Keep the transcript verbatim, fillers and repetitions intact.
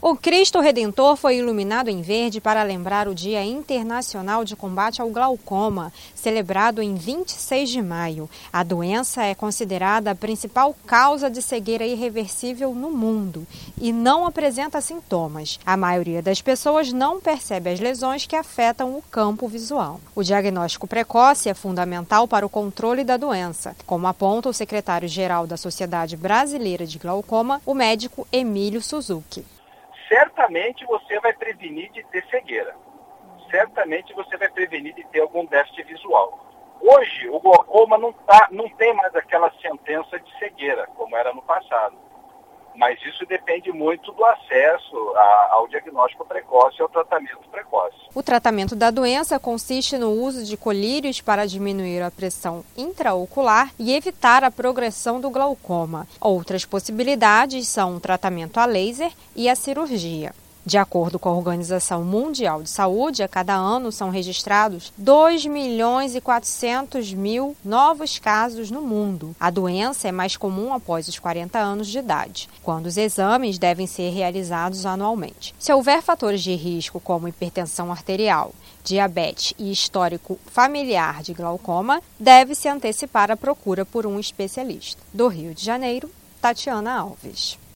O Cristo Redentor foi iluminado em verde para lembrar o Dia Internacional de Combate ao Glaucoma, celebrado em vinte e seis de maio. A doença é considerada a principal causa de cegueira irreversível no mundo e não apresenta sintomas. A maioria das pessoas não percebe as lesões que afetam o campo visual. O diagnóstico precoce é fundamental para o controle da doença, como aponta o secretário-geral da Sociedade Brasileira de Glaucoma, o médico Emílio Suzuki. Certamente você vai prevenir de ter cegueira. Certamente você vai prevenir de ter algum déficit visual. Hoje, o glaucoma não, tá, não tem mais aquela sentença de cegueira, como era no passado. Mas isso depende muito do acesso a, ao diagnóstico precoce e ao tratamento precoce. O tratamento da doença consiste no uso de colírios para diminuir a pressão intraocular e evitar a progressão do glaucoma. Outras possibilidades são o tratamento a laser e a cirurgia. De acordo com a Organização Mundial de Saúde, a cada ano são registrados dois milhões e quatrocentos mil novos casos no mundo. A doença é mais comum após os quarenta anos de idade, quando os exames devem ser realizados anualmente. Se houver fatores de risco como hipertensão arterial, diabetes e histórico familiar de glaucoma, deve-se antecipar a procura por um especialista. Do Rio de Janeiro, Tatiana Alves.